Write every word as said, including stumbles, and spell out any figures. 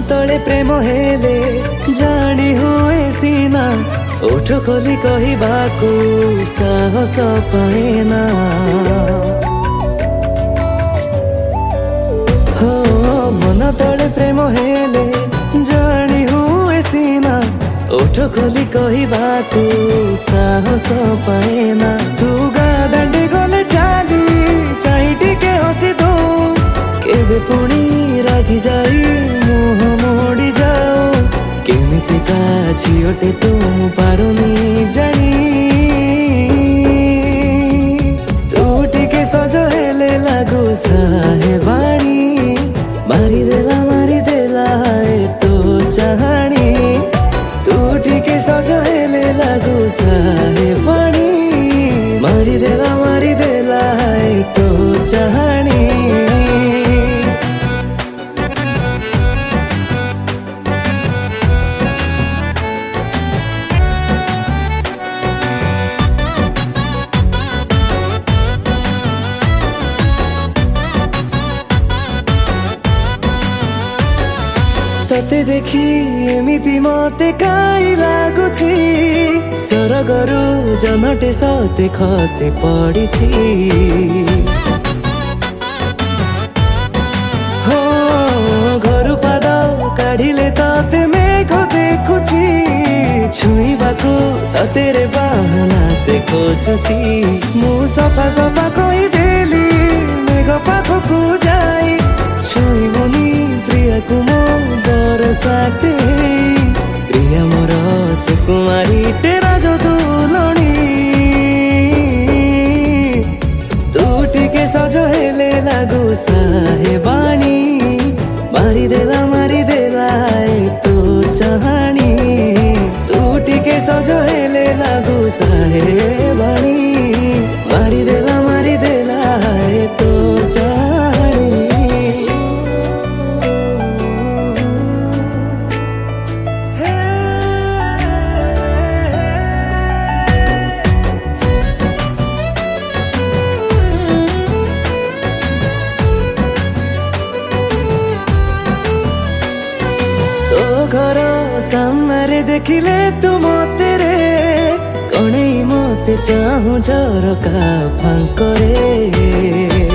तले प्रेम हेले जानी हुए सीना ओठ खोली कहबाकू साहस पाएना। हो मन तले प्रेम हेले जानी हुए सीना ओठ खोली कहबाकू साहस पाएना। तू गा दांडे गले चाली चाही टिके हसी दो केबे पुणी रागी जाई मुह मोड़ी जाओ केमितिका झीटे तुम पारुनी जानी। तू टिके सज हेले लागू साहेबाणी मारी देला मारी देला है तो चाहानी। तू टिके सज हेले लागू साहेबाणी मारी देला मारी देला है तो चाहानी। तते देखी एमिति मते काई लागुछि सरगरु जनटे सते खसे पड़िछि। हो घरु पाद काढ़िले तते मेघ देखुछि छुईबाकू तते रे बहाना से खोजुछि। मु सफा सफा कहि देली मेघ पाखकू जाई छुईबुनी प्रिया को मो दर साटे प्रिया मोर सुकुमारी तेरा जो दुलणी। तू टिके सज हेले लागू साहेबाणी मारी देला मारी देला है तो चाहानी। तू टिके सज हेले लागू साहेबाणी मारी देला मारी देला है तो चाहानी। घर सामने देखिले तू मते रे कणे मते चाहू झरका फांकरे।